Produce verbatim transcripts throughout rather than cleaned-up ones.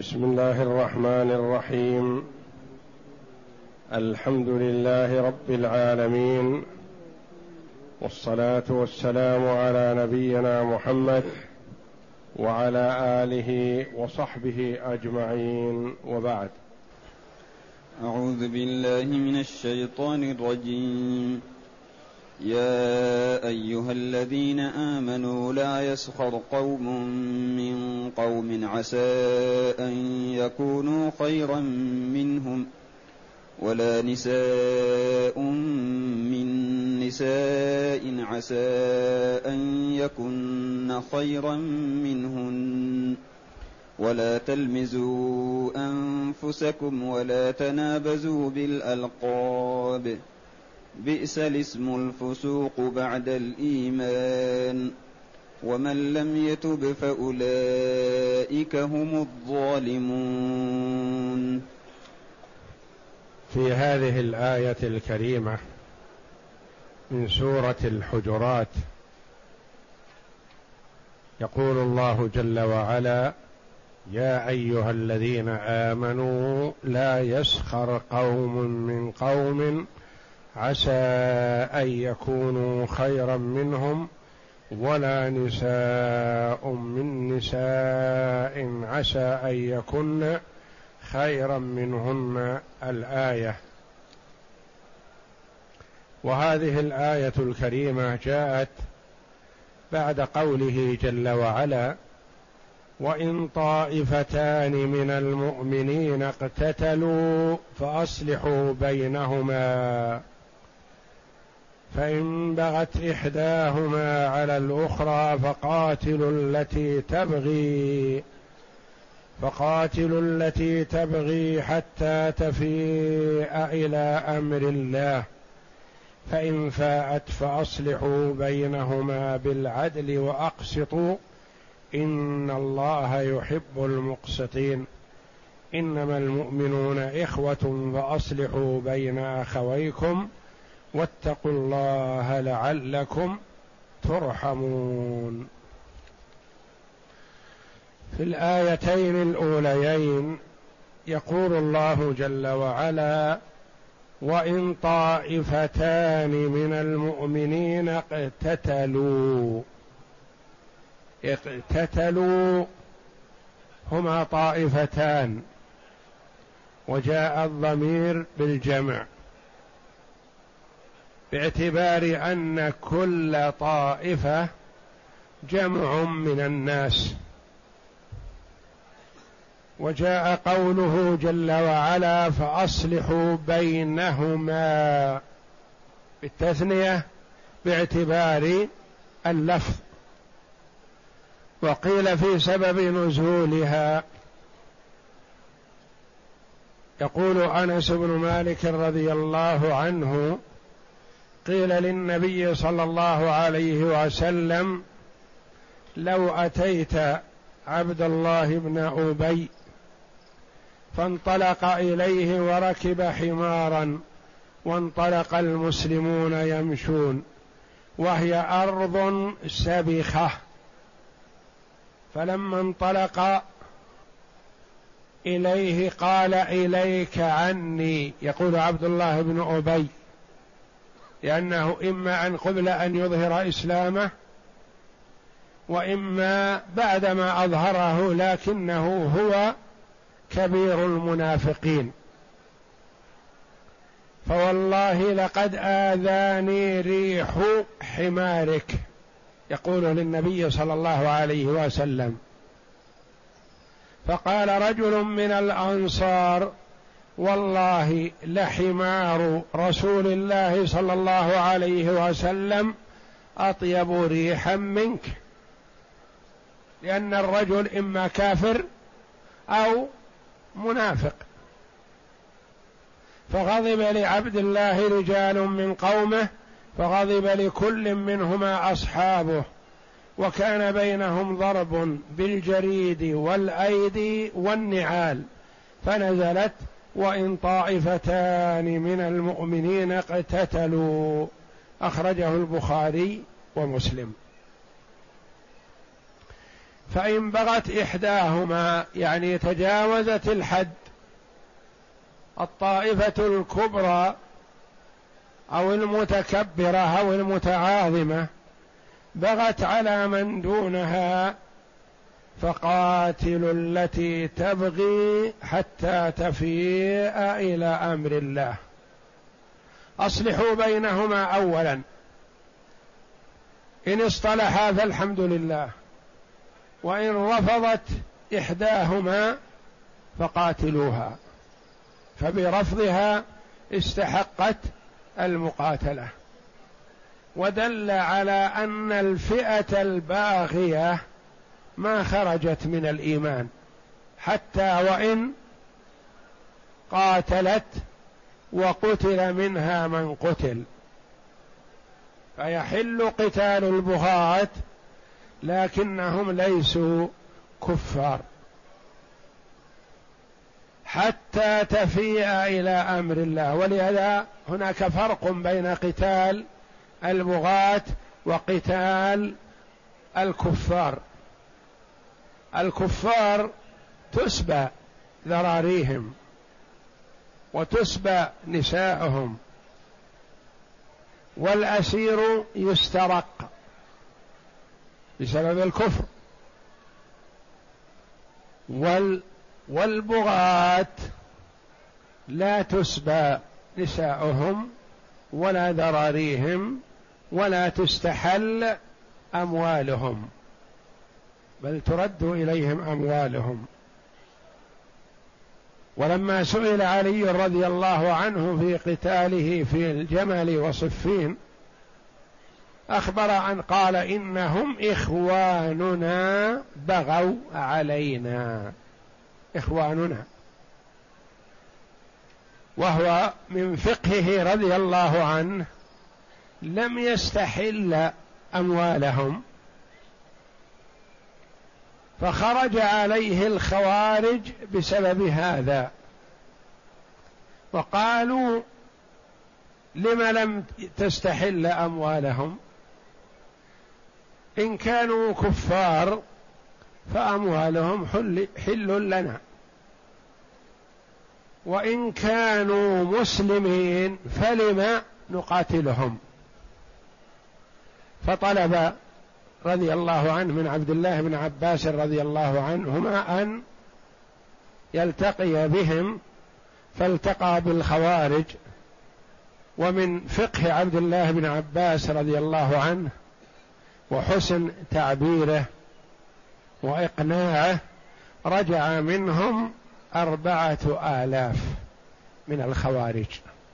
بسم الله الرحمن الرحيم. الحمد لله رب العالمين، والصلاة والسلام على نبينا محمد وعلى آله وصحبه أجمعين، وبعد. أعوذ بالله من الشيطان الرجيم. يا أيها الذين آمنوا لا يسخر قوم من قوم عسى أن يكونوا خيرا منهم ولا نساء من نساء عسى أن يكن خيرا منهن ولا تلمزوا أنفسكم ولا تنابزوا بالألقاب بئس الاسم الفسوق بعد الإيمان ومن لم يتب فأولئك هم الظالمون. في هذه الآية الكريمة من سورة الحجرات يقول الله جل وعلا: يا أيها الذين آمنوا لا يسخر قوم من قوم عسى أن يكونوا خيرا منهم ولا نساء من نساء عسى أن يكن خيرا منهن. الآية. وهذه الآية الكريمة جاءت بعد قوله جل وعلا: وإن طائفتان من المؤمنين اقتتلوا فأصلحوا بينهما فإن بغت إحداهما على الأخرى فقاتلوا التي تبغي فقاتلوا التي تبغي حتى تفيء إلى أمر الله فإن فاءت فأصلحوا بينهما بالعدل وأقسطوا إن الله يحب المقسطين إنما المؤمنون إخوة فأصلحوا بين أخويكم واتقوا الله لعلكم ترحمون. في الآيتين الأوليين يقول الله جل وعلا: وإن طائفتان من المؤمنين اقتتلوا. اقتتلوا هما طائفتان، وجاء الضمير بالجمع باعتبار أن كل طائفة جمع من الناس، وجاء قوله جل وعلا: فأصلحوا بينهما بالتثنية باعتبار اللفظ. وقيل في سبب نزولها، يقول أنس بن مالك رضي الله عنه: قيل للنبي صلى الله عليه وسلم: لو أتيت عبد الله بن أبي فانطلق إليه وركب حمارا وانطلق المسلمون يمشون وهي أرض سبخة، فلما انطلق إليه قال: إليك عني. يقول عبد الله بن أبي لأنه إما أن قبل أن يظهر إسلامه وإما بعدما أظهره، لكنه هو كبير المنافقين. فوالله لقد آذاني ريح حمارك، يقول للنبي صلى الله عليه وسلم. فقال رجل من الأنصار: والله لحمار رسول الله صلى الله عليه وسلم أطيب ريحا منك، لأن الرجل إما كافر أو منافق. فغضب لعبد الله رجال من قومه، فغضب لكل منهما أصحابه، وكان بينهم ضرب بالجريد والأيدي والنعال، فنزلت: وإن طائفتان من المؤمنين اقتتلوا. أخرجه البخاري ومسلم. فإن بغت إحداهما يعني تجاوزت الحد، الطائفة الكبرى أو المتكبرة أو المتعاظمة بغت على من دونها، فقاتلوا التي تبغي حتى تفيء إلى أمر الله. أصلحوا بينهما أولا، إن اصطلحا فالحمد لله، وإن رفضت إحداهما فقاتلوها، فبرفضها استحقت المقاتلة. ودل على أن الفئة الباغية ما خرجت من الإيمان حتى وإن قاتلت وقتل منها من قتل، فيحل قتال البغاة لكنهم ليسوا كفار حتى تفيء إلى أمر الله. ولهذا هناك فرق بين قتال البغاة وقتال الكفار. الكفار تسبى ذراريهم وتسبى نساءهم، والأسير يسترق بسبب الكفر، وال والبغاة لا تسبى نساؤهم ولا ذراريهم ولا تستحل أموالهم، بل ترد إليهم أموالهم. ولما سئل علي رضي الله عنه في قتاله في الجمل وصفين أخبر أن قال إنهم إخواننا بغوا علينا، إخواننا، وهو من فقهه رضي الله عنه لم يستحل أموالهم، فخرج عليه الخوارج بسبب هذا، وقالوا لم لم تستحل أموالهم؟ إن كانوا كفار فأموالهم حل, حل لنا، وإن كانوا مسلمين فلم نقاتلهم؟ فطلب رضي الله عنه من عبد الله بن عباس رضي الله عنهما أن يلتقي بهم، فالتقى بالخوارج. ومن فقه عبد الله بن عباس رضي الله عنه وحسن تعبيره وإقناعه رجع منهم أربعة آلاف من الخوارج.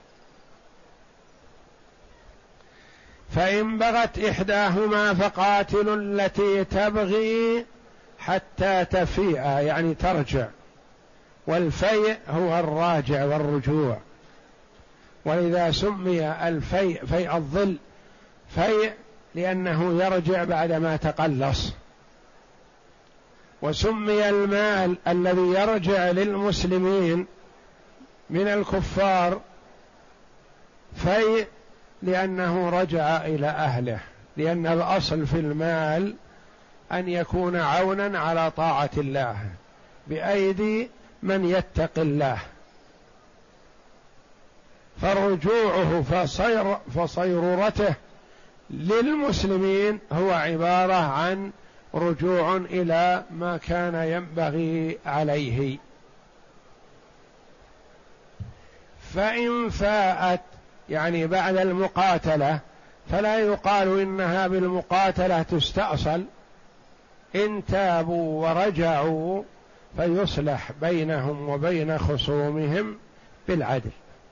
فإن بغت إحداهما فقاتلوا التي تبغي حتى تفيء يعني ترجع، والفيء هو الراجع والرجوع، ولذا سمي الفيء فيء الظل فيء لأنه يرجع بعدما تقلص، وسمي المال الذي يرجع للمسلمين من الكفار فيء لأنه رجع إلى أهله، لأن الأصل في المال أن يكون عونا على طاعة الله بأيدي من يتقي الله، فرجوعه فصير فصيرورته للمسلمين هو عبارة عن رجوع إلى ما كان ينبغي عليه. فإن فاءت يعني بعد المقاتلة فلا يقال إنها بالمقاتلة تستأصل، إن تابوا ورجعوا فيصلح بينهم وبين خصومهم بالعدل.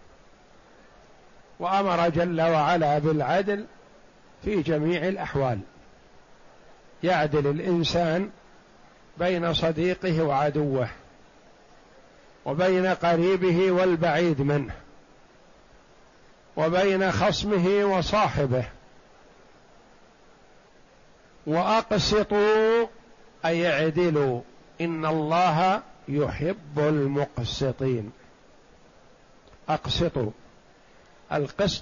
وأمر جل وعلا بالعدل في جميع الأحوال، يعدل الإنسان بين صديقه وعدوه، وبين قريبه والبعيد منه، وبين خصمه وصاحبه. وأقسطوا أي اعدلوا، إن الله يحب المقسطين. أقسطوا، القسط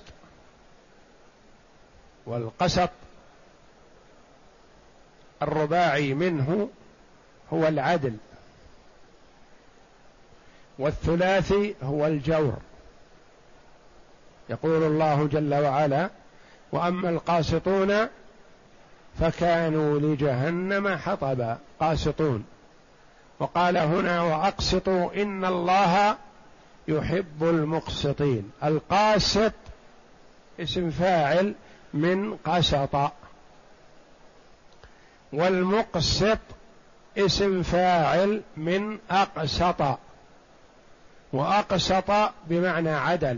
والقسط الرباعي منه هو العدل، والثلاثي هو الجور. يقول الله جل وعلا: وأما القاسطون فكانوا لجهنم حطبا. قاسطون. وقال هنا: وأقسطوا إن الله يحب المقسطين. القاسط اسم فاعل من قسط، والمقسط اسم فاعل من أقسط، وأقسط بمعنى عدل،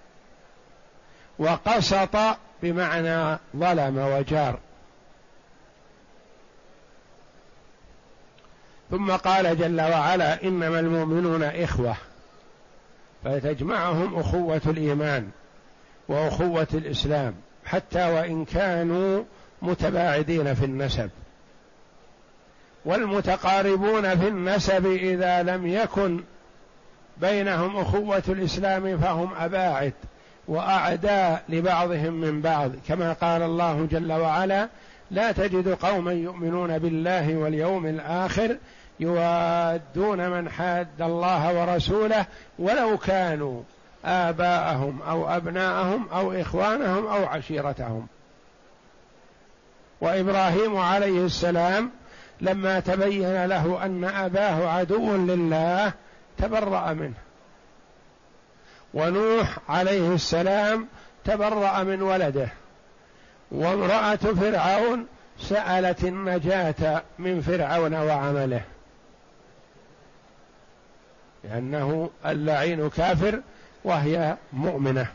وقسط بمعنى ظلم وجار. ثم قال جل وعلا: إنما المؤمنون إخوة، فتجمعهم أخوة الإيمان وأخوة الإسلام حتى وإن كانوا متباعدين في النسب. والمتقاربون في النسب إذا لم يكن بينهم أخوة الإسلام فهم أباعد وأعداء لبعضهم من بعض، كما قال الله جل وعلا: لا تجد قوما يؤمنون بالله واليوم الآخر يوادون من حاد الله ورسوله ولو كانوا آباءهم أو أبناءهم أو إخوانهم أو عشيرتهم. وإبراهيم عليه السلام لما تبين له أن أباه عدو لله تبرأ منه، ونوح عليه السلام تبرأ من ولده، وامرأة فرعون سألت النجاة من فرعون وعمله، لأنه اللعين كافر وهي مؤمنة.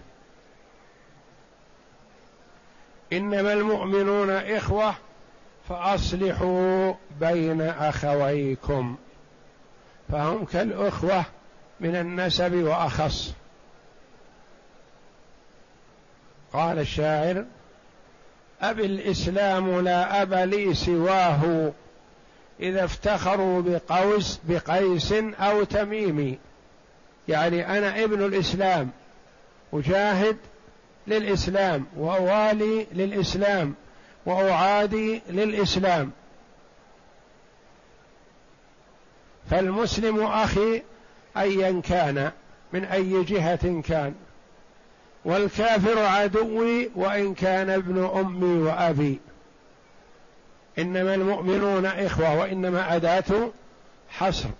إنما المؤمنون إخوة فأصلحوا بين أخويكم، فهم كالأخوة من النسب وأخص. قال الشاعر: أبي الإسلام لا أب لي سواه إذا افتخروا بقوس بقيس أو تميم. يعني أنا ابن الإسلام، أجاهد للإسلام وأوالي للإسلام وأعادي للإسلام، فالمسلم أخي أيا كان من أي جهة كان، والكافر عدوي وإن كان ابن أمي وأبي. إنما المؤمنون إخوة، وإنما أداة حصر.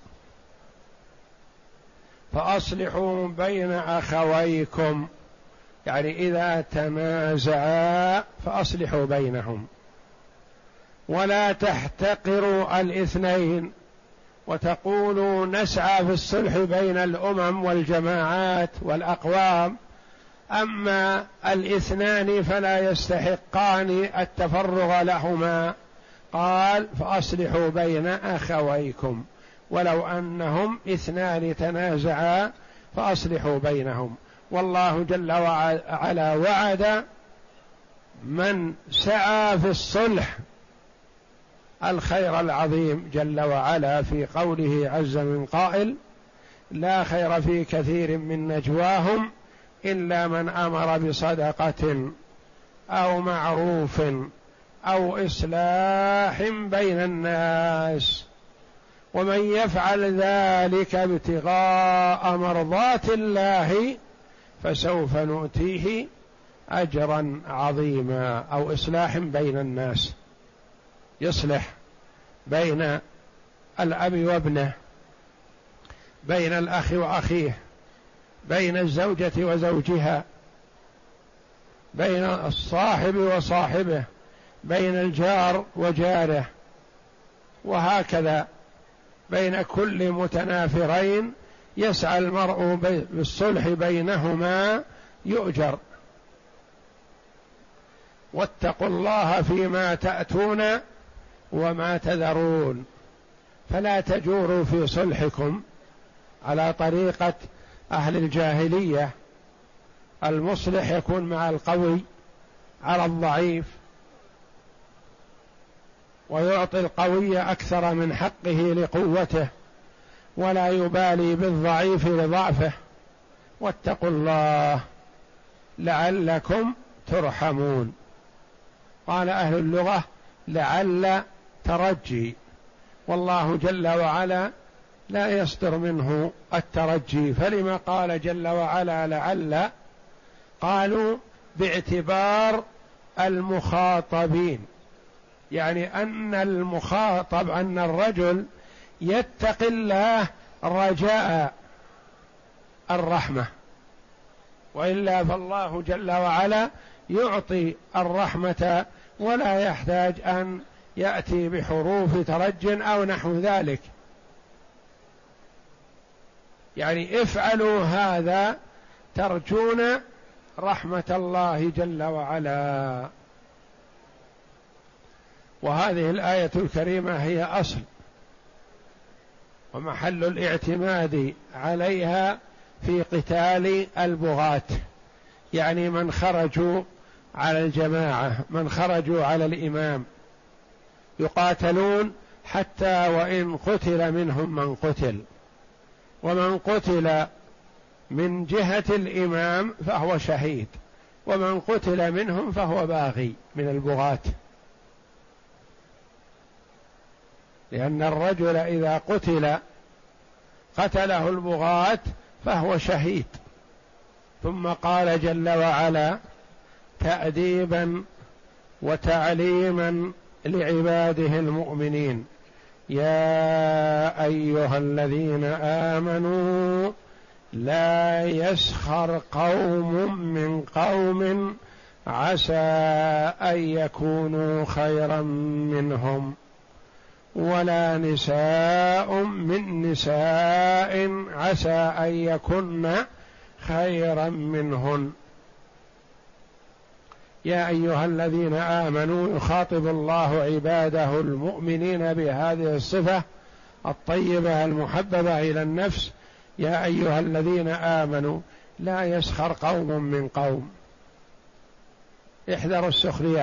فأصلحوا بين أخويكم، يعني إذا تنازعا فأصلحوا بينهم، ولا تحتقروا الاثنين وتقولوا نسعى في الصلح بين الأمم والجماعات والأقوام، أما الاثنان فلا يستحقان التفرغ لهما. قال: فأصلحوا بين أخويكم، ولو أنهم اثنان تنازعا فأصلحوا بينهم. والله جل وعلا وعد من سعى في الصلح الخير العظيم جل وعلا في قوله عز من قائل: لا خير في كثير من نجواهم إلا من أمر بصدقة أو معروف أو إصلاح بين الناس، ومن يفعل ذلك ابتغاء مرضات الله فسوف نؤتيه أجرا عظيما. أو إصلاح بين الناس، يصلح بين الأب وابنه، بين الأخ وأخيه، بين الزوجة وزوجها، بين الصاحب وصاحبه، بين الجار وجاره، وهكذا بين كل متنافرين يسعى المرء بالصلح بينهما يؤجر. واتقوا الله فيما تأتون وما تذرون، فلا تجوروا في صلحكم على طريقة أهل الجاهلية. المصلح يكون مع القوي على الضعيف، ويعطي القوي أكثر من حقه لقوته، ولا يبالي بالضعيف لضعفه. واتقوا الله لعلكم ترحمون. قال أهل اللغة: لعل ترجي، والله جل وعلا لا يصدر منه الترجي، فلما قال جل وعلا لعل؟ قالوا باعتبار المخاطبين، يعني أن المخاطب أن الرجل يتقي الله رجاء الرحمة، وإلا فالله جل وعلا يعطي الرحمة ولا يحتاج أن يأتي بحروف ترج أو نحو ذلك. يعني افعلوا هذا ترجون رحمة الله جل وعلا. وهذه الآية الكريمة هي أصل ومحل الاعتماد عليها في قتال البغاة، يعني من خرجوا على الجماعة، من خرجوا على الإمام، يقاتلون حتى وإن قتل منهم من قتل، ومن قتل من جهة الإمام فهو شهيد، ومن قتل منهم فهو باغي من البغاة، لأن الرجل إذا قتل قتله البغاة فهو شهيد. ثم قال جل وعلا تأديبا وتعليما لعباده المؤمنين: يا أيها الذين آمنوا لا يسخر قوم من قوم عسى أن يكونوا خيرا منهم ولا نساء من نساء عسى أن يكن خيرا منهن. يا أيها الذين آمنوا، يخاطب الله عباده المؤمنين بهذه الصفة الطيبة المحببة إلى النفس: يا أيها الذين آمنوا لا يسخر قوم من قوم. احذروا السخرية.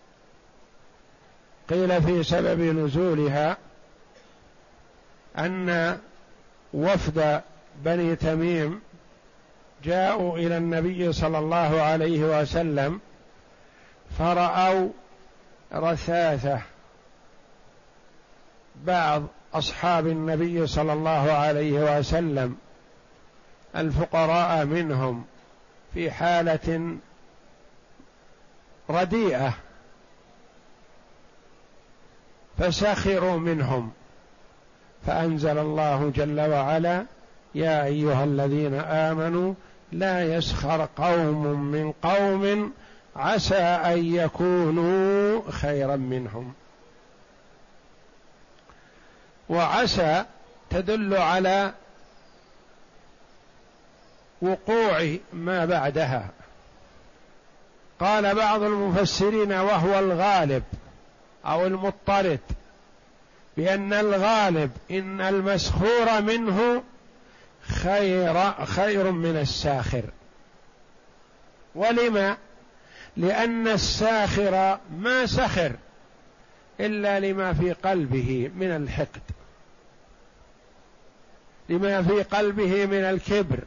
قيل في سبب نزولها أن وفد بني تميم جاءوا إلى النبي صلى الله عليه وسلم فرأوا رثاثة بعض أصحاب النبي صلى الله عليه وسلم الفقراء منهم في حالة رديئة، فسخروا منهم، فأنزل الله جل وعلا: يا أيها الذين آمنوا لا يسخر قوم من قوم عسى أن يكونوا خيرا منهم. وعسى تدل على وقوع ما بعدها. قال بعض المفسرين وهو الغالب أو المضطرد، بأن الغالب إن المسخور منه خير خير من الساخر. ولما؟ لأن الساخر ما سخر إلا لما في قلبه من الحقد، لما في قلبه من الكبر،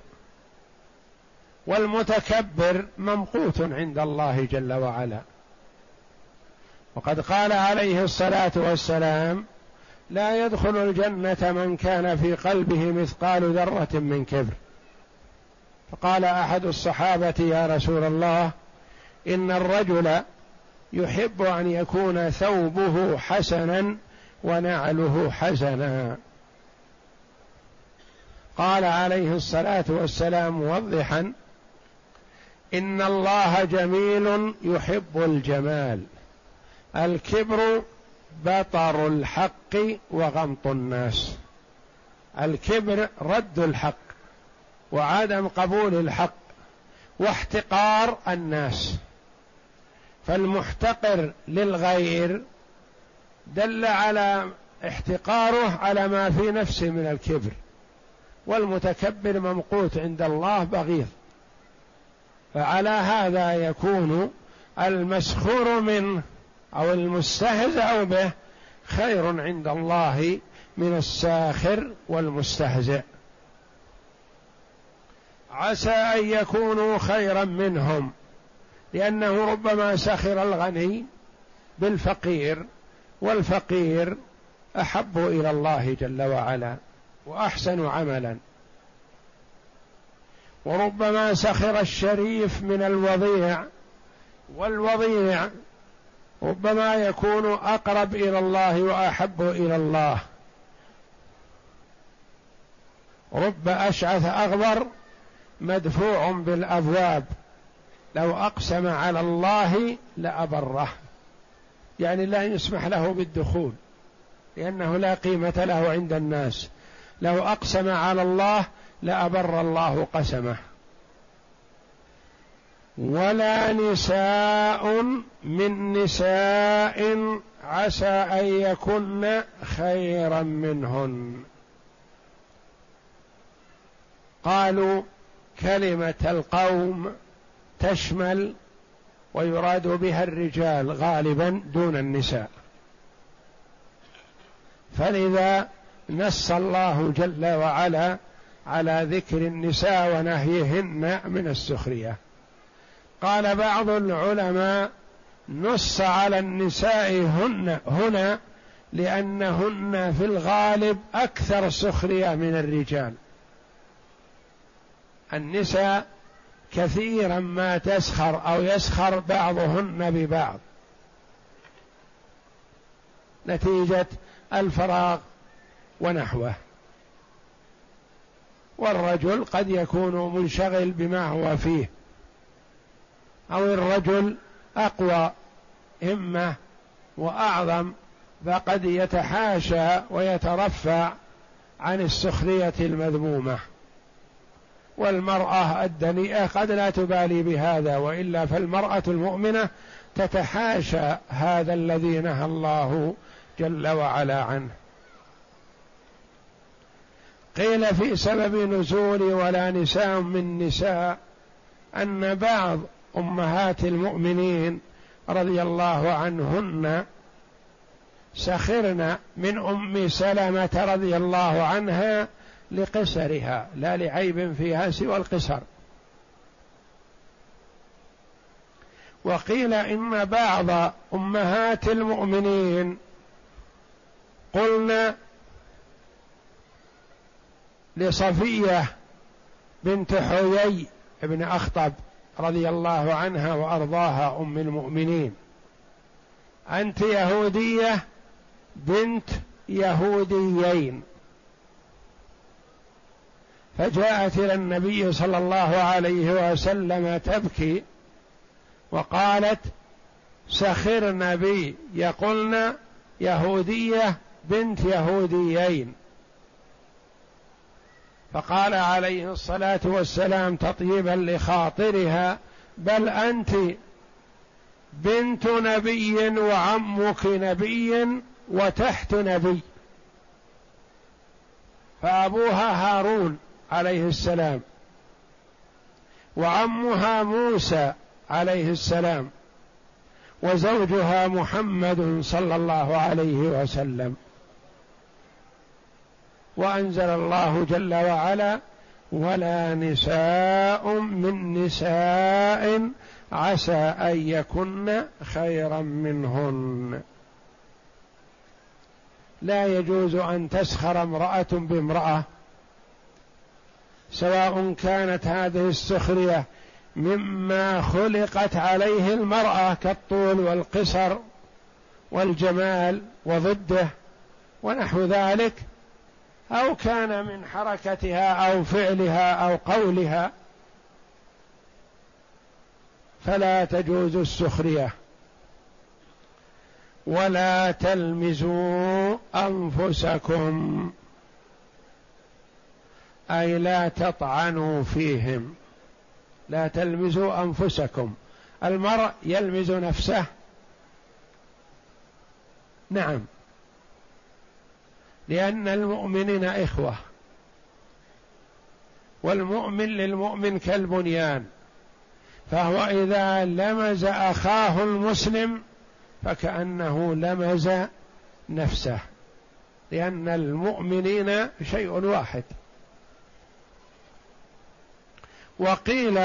والمتكبر ممقوت عند الله جل وعلا. وقد قال عليه الصلاة والسلام: لا يدخل الجنة من كان في قلبه مثقال ذرة من كبر. فقال أحد الصحابة: يا رسول الله، إن الرجل يحب أن يكون ثوبه حسنا ونعله حسنا. قال عليه الصلاة والسلام موضحا: إن الله جميل يحب الجمال. الكبر بطر الحق وغمط الناس. الكبر رد الحق وعدم قبول الحق واحتقار الناس. فالمحتقر للغير دل على احتقاره على ما في نفسه من الكبر، والمتكبر ممقوت عند الله بغيض. فعلى هذا يكون المسخور منه أو المستهزأ به خير عند الله من الساخر والمستهزئ. عسى أن يكونوا خيرا منهم، لأنه ربما سخر الغني بالفقير، والفقير أحب إلى الله جل وعلا وأحسن عملا. وربما سخر الشريف من الوضيع، والوضيع ربما يكون أقرب إلى الله وأحب إلى الله. رب أشعث أغبر مدفوع بالأبواب لو أقسم على الله لأبره، يعني لا يسمح له بالدخول لأنه لا قيمة له عند الناس. لو أقسم على الله لأبر الله قسمه. ولا نساء من نساء عسى أن يكن خيرا منهن. قالوا كلمة القوم تشمل ويراد بها الرجال غالبا دون النساء، فلذا نص الله جل وعلا على ذكر النساء ونهيهن من السخرية. قال بعض العلماء نص على النساء هن هنا لأنهن في الغالب أكثر سخرية من الرجال. النساء كثيرا ما تسخر أو يسخر بعضهن ببعض نتيجة الفراغ ونحوه، والرجل قد يكون منشغل بما هو فيه، أو الرجل أقوى همة وأعظم فقد يتحاشى ويترفع عن السخرية المذمومة. والمرأة الدنيئة قد لا تبالي بهذا، وإلا فالمرأة المؤمنة تتحاشى هذا الذي نهى الله جل وعلا عنه. قيل في سبب نزول ولا نساء من نساء أن بعض أمهات المؤمنين رضي الله عنهن سخرن من أم سلمة رضي الله عنها لقصرها، لا لعيب فيها سوى القصر. وقيل إن بعض أمهات المؤمنين قلنا لصفية بنت حيي بن أخطب رضي الله عنها وأرضاها أم المؤمنين: أنت يهودية بنت يهوديين. فجاءت إلى النبي صلى الله عليه وسلم تبكي وقالت: سخرن بي، يقولن يهودية بنت يهوديين. فقال عليه الصلاة والسلام تطيبا لخاطرها: بل أنت بنت نبي وعمك نبي وتحت نبي. فأبوها هارون عليه السلام وعمها موسى عليه السلام وزوجها محمد صلى الله عليه وسلم. وأنزل الله جل وعلا: ولا نساء من نساء عسى أن يكن خيرا منهن. لا يجوز أن تسخر امرأة بامرأة، سواء كانت هذه السخرية مما خلقت عليه المرأة كالطول والقصر والجمال وضده ونحو ذلك، أو كان من حركتها أو فعلها أو قولها، فلا تجوز السخرية. ولا تلمزوا أنفسكم، أي لا تطعنوا فيهم. لا تلمزوا أنفسكم. المرء يلمز نفسه، نعم، لأن المؤمنين إخوة، والمؤمن للمؤمن كالبنيان، فهو إذا لمز أخاه المسلم فكأنه لمز نفسه، لأن المؤمنين شيء واحد. وقيل: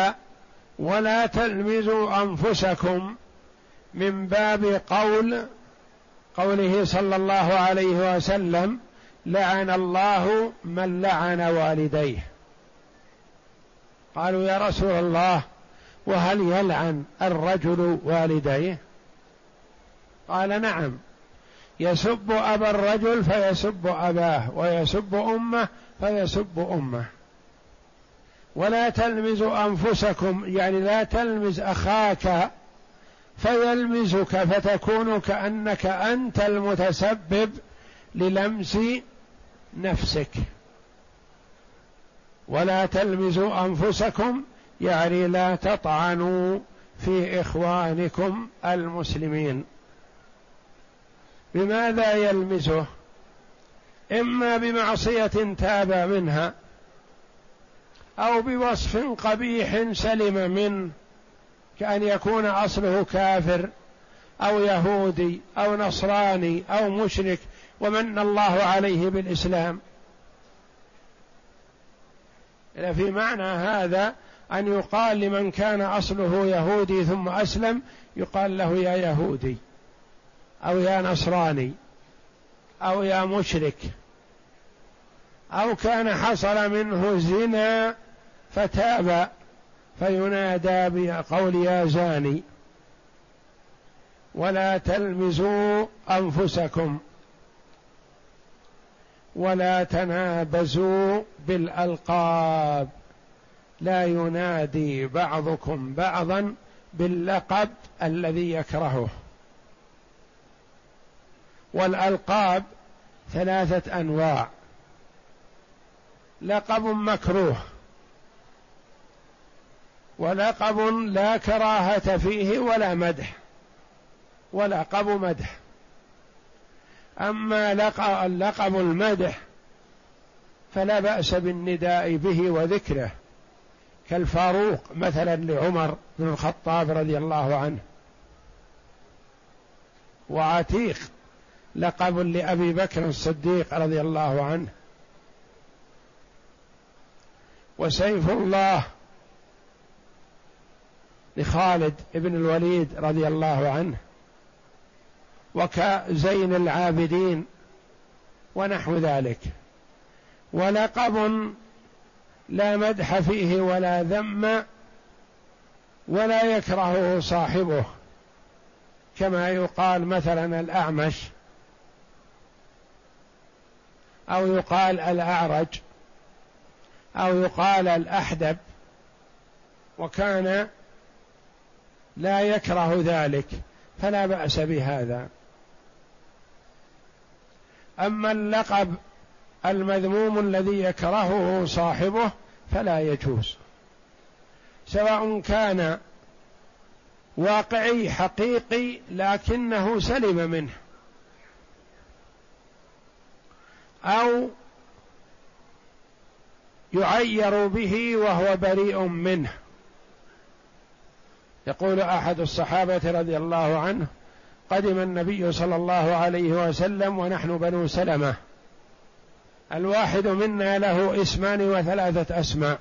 ولا تلمزوا أنفسكم من باب قول قوله صلى الله عليه وسلم: لعن الله من لعن والديه. قالوا: يا رسول الله، وهل يلعن الرجل والديه؟ قال: نعم، يسب أبا الرجل فيسب أباه، ويسب أمه فيسب أمه. ولا تلمزوا أنفسكم، يعني لا تلمز أخاك فيلمزك فتكون كأنك أنت المتسبب للمس نفسك. ولا تلمزوا أنفسكم يعني لا تطعنوا في إخوانكم المسلمين. بماذا يلمزه؟ إما بمعصية تاب منها، أو بوصف قبيح سلم منه، كأن يكون أصله كافر أو يهودي أو نصراني أو مشرك ومن الله عليه بالإسلام. في معنى هذا أن يقال لمن كان أصله يهودي ثم أسلم، يقال له: يا يهودي، أو يا نصراني، أو يا مشرك. أو كان حصل منه زنا فتاب فينادى بقول: يا زاني. ولا تلمزوا أنفسكم ولا تنابزوا بالألقاب، لا ينادي بعضكم بعضا باللقب الذي يكرهه. والألقاب ثلاثة أنواع: لقب مكروه، ولقب لا كراهة فيه ولا مدح، ولقب مدح. أما اللقب المدح فلا بأس بالنداء به وذكره، كالفاروق مثلا لعمر بن الخطاب رضي الله عنه، وعتيق لقب لأبي بكر الصديق رضي الله عنه، وسيف الله لخالد بن الوليد رضي الله عنه، وكزين العابدين ونحو ذلك. ولقب لا مدح فيه ولا ذم ولا يكرهه صاحبه، كما يقال مثلا الأعمش، أو يقال الأعرج، أو يقال الأحدب، وكان لا يكره ذلك فلا بأس بهذا. أما اللقب المذموم الذي يكرهه صاحبه فلا يجوز، سواء كان واقعي حقيقي لكنه سلم منه، أو يعير به وهو بريء منه. يقول أحد الصحابة رضي الله عنه: قدم النبي صلى الله عليه وسلم ونحن بنو سلمة، الواحد منا له اسمان وثلاثة أسماء،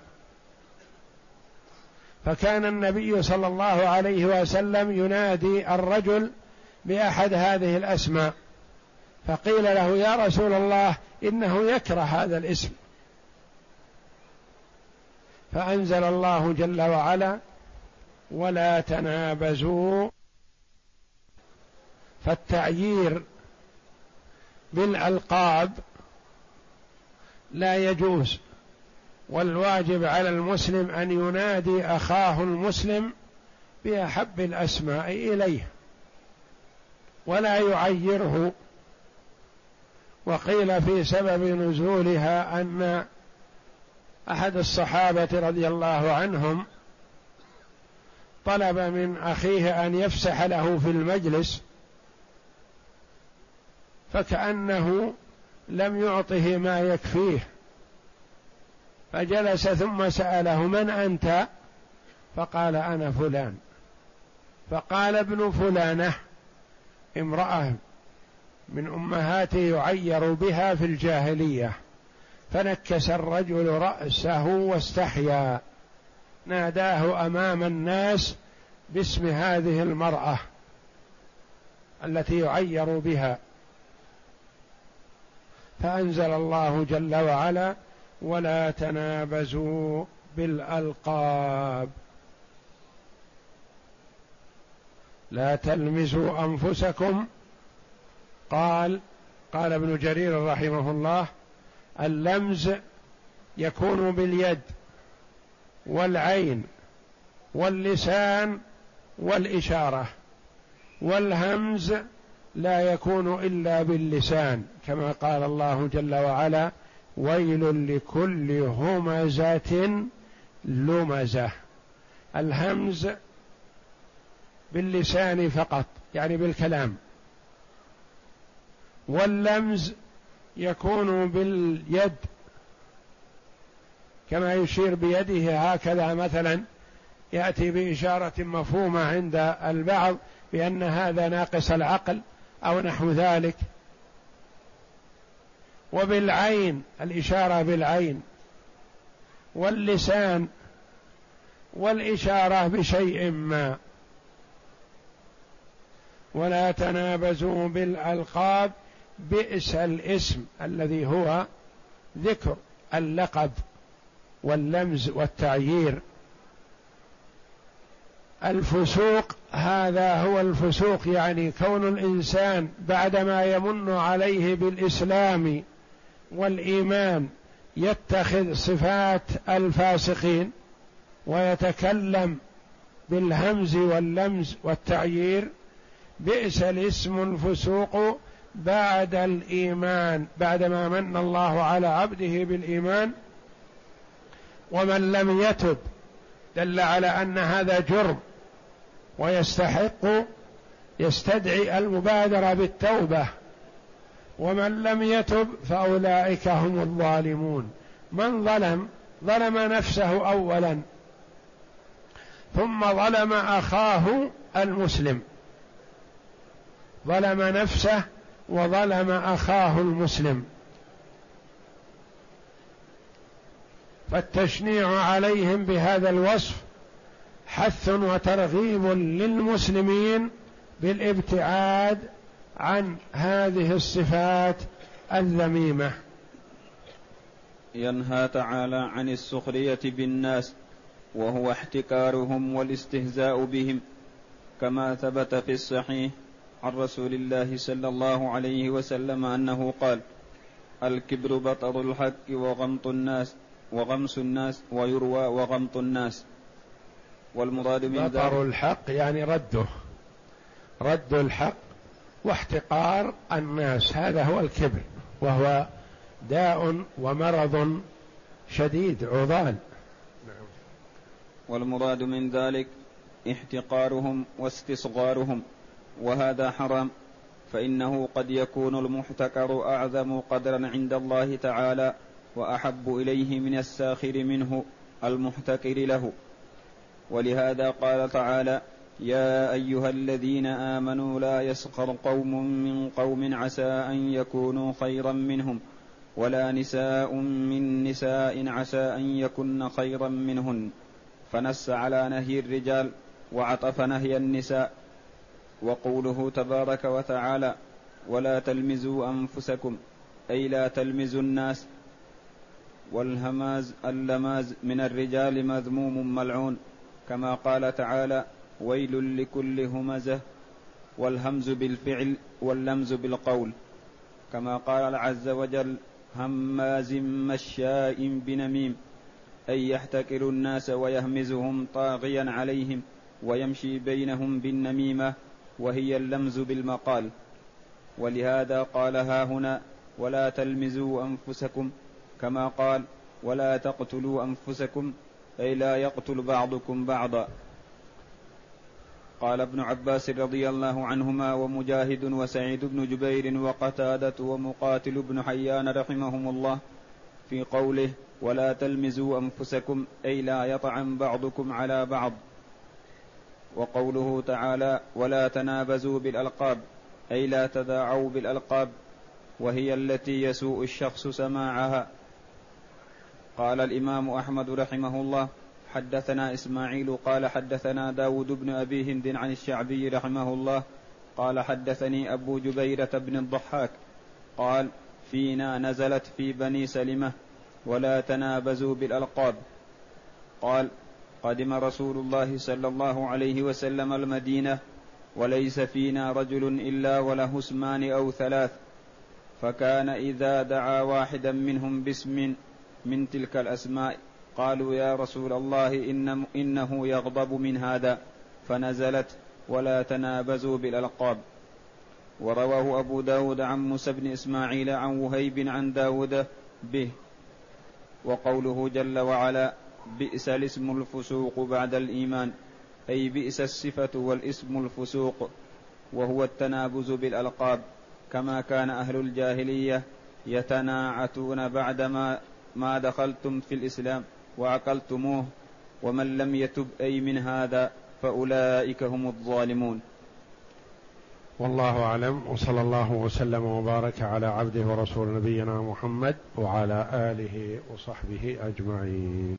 فكان النبي صلى الله عليه وسلم ينادي الرجل بأحد هذه الأسماء، فقيل له: يا رسول الله، إنه يكره هذا الاسم. فأنزل الله جل وعلا: ولا تنابزوا. فالتعيير بالألقاب لا يجوز، والواجب على المسلم أن ينادي أخاه المسلم بأحب الأسماء إليه ولا يعيره. وقيل في سبب نزولها أن أحد الصحابة رضي الله عنهم طلب من أخيه أن يفسح له في المجلس، فكأنه لم يعطه ما يكفيه، فجلس ثم سأله: من أنت؟ فقال: أنا فلان. فقال ابن فلانة، امرأة من أمهاته يعير بها في الجاهلية، فنكس الرجل رأسه واستحيا، ناداه أمام الناس باسم هذه المرأة التي يعير بها. فأنزل الله جل وعلا: ولا تنابزوا بالألقاب، لا تلمزوا أنفسكم. قال قال ابن جرير رحمه الله: اللمز يكون باليد والعين واللسان والإشارة، والهمز لا يكون إلا باللسان، كما قال الله جل وعلا: ويل لكل همزة لمزة. الهمز باللسان فقط، يعني بالكلام، واللمز يكون باليد، كما يشير بيده هكذا مثلا، يأتي بإشارة مفهومة عند البعض بأن هذا ناقص العقل أو نحو ذلك. وبالعين الإشارة بالعين، واللسان، والإشارة بشيء ما. ولا تنابزوا بالألقاب، بئس الاسم الذي هو ذكر اللقب واللمز والتعيير. الفسوق هذا هو الفسوق، يعني كون الإنسان بعدما يمن عليه بالإسلام والإيمان يتخذ صفات الفاسقين ويتكلم بالهمز واللمز والتعيير. بئس الاسم الفسوق بعد الإيمان، بعدما من الله على عبده بالإيمان. ومن لم يتب دل على أن هذا جرم ويستحق، يستدعي المبادرة بالتوبة. ومن لم يتب فأولئك هم الظالمون. من ظلم ظلم نفسه أولا، ثم ظلم أخاه المسلم، ظلم نفسه وظلم أخاه المسلم. فالتشنيع عليهم بهذا الوصف حث وترغيب للمسلمين بالابتعاد عن هذه الصفات الذميمة. ينهى تعالى عن السخرية بالناس، وهو احتكارهم والاستهزاء بهم، كما ثبت في الصحيح عن رسول الله صلى الله عليه وسلم أنه قال: الكبر بطر الحق وغمط الناس وغمس الناس، ويروى وغمط الناس. والمراد من ذلك بطر الحق يعني رده، رد الحق، واحتقار الناس، هذا هو الكبر، وهو داء ومرض شديد عضال. والمراد من ذلك احتقارهم واستصغارهم، وهذا حرام، فإنه قد يكون المحتكر أعظم قدرا عند الله تعالى وأحب إليه من الساخر منه المحتكر له. ولهذا قال تعالى: يا أيها الذين آمنوا لا يسخر قوم من قوم عسى أن يكونوا خيرا منهم، ولا نساء من نساء عسى أن يكن خيرا منهن، فنص على نهي الرجال وعطف نهي النساء. وقوله تبارك وتعالى: ولا تلمزوا أنفسكم، أي لا تلمزوا الناس. والهماز اللماز من الرجال مذموم ملعون، كما قال تعالى: ويل لكل همزة. والهمز بالفعل واللمز بالقول، كما قال عز وجل: هماز مشاء بنميم، أي يحتكر الناس ويهمزهم طاغيا عليهم ويمشي بينهم بالنميمة، وهي اللمز بالمقال. ولهذا قال ها هنا: ولا تلمزوا أنفسكم، كما قال: ولا تقتلوا أنفسكم، أي لا يقتل بعضكم بعضا. قال ابن عباس رضي الله عنهما ومجاهد وسعيد بن جبير وقتادة ومقاتل بن حيان رحمهم الله في قوله: ولا تلمزوا أنفسكم، أي لا يطعن بعضكم على بعض. وقوله تعالى: ولا تنابزوا بالألقاب، أي لا تداعوا بالألقاب، وهي التي يسوء الشخص سماعها. قال الإمام أحمد رحمه الله: حدثنا إسماعيل قال حدثنا داود بن أبي هند عن الشعبي رحمه الله قال حدثني أبو جبيرة بن الضحاك قال فينا نزلت في بني سلمة ولا تنابزوا بالألقاب. قال قدم رسول الله صلى الله عليه وسلم المدينة وليس فينا رجل إلا وله اسمان أو ثلاث، فكان إذا دعا واحدا منهم باسم من تلك الأسماء قالوا يا رسول الله إن إنه يغضب من هذا، فنزلت ولا تنابزوا بالألقاب. ورواه أبو داود عن موسى بن إسماعيل عن وهيب عن داود به. وقوله جل وعلا بئس الاسم الفسوق بعد الإيمان، أي بئس الصفة والاسم الفسوق، وهو التنابز بالألقاب، كما كان أهل الجاهلية يتناعتون بعدما ما دخلتم في الإسلام وعقلتموه، ومن لم يتب أي من هذا فأولئك هم الظالمون. والله أعلم، وصلى الله وسلم وبارك على عبده ورسول نبينا محمد وعلى آله وصحبه أجمعين.